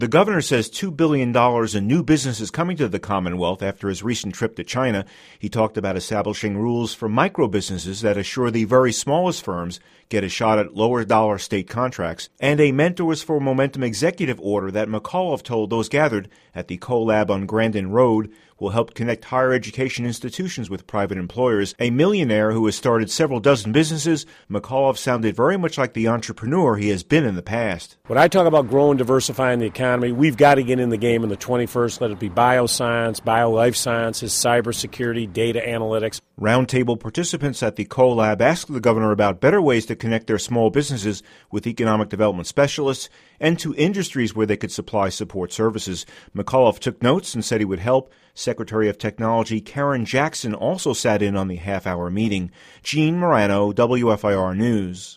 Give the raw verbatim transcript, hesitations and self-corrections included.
The governor says two billion dollars in new business is coming to the Commonwealth after his recent trip to China. He talked about establishing rules for micro businesses that assure the very smallest firms get a shot at lower dollar state contracts, and a Mentors for Momentum executive order that McAuliffe told those gathered at the CoLab on Grandin Road will help connect higher education institutions with private employers. A millionaire who has started several dozen businesses, McAuliffe sounded very much like the entrepreneur he has been in the past. When I talk about growing, diversifying the economy, we've got to get in the game in the twenty-first. Let it be bioscience, bio-life sciences, cybersecurity, data analytics. Roundtable participants at the CoLab asked the governor about better ways to connect their small businesses with economic development specialists and to industries where they could supply support services. McAuliffe took notes and said he would help. Secretary of Technology Karen Jackson also sat in on the half-hour meeting. Gene Morano, W F I R News.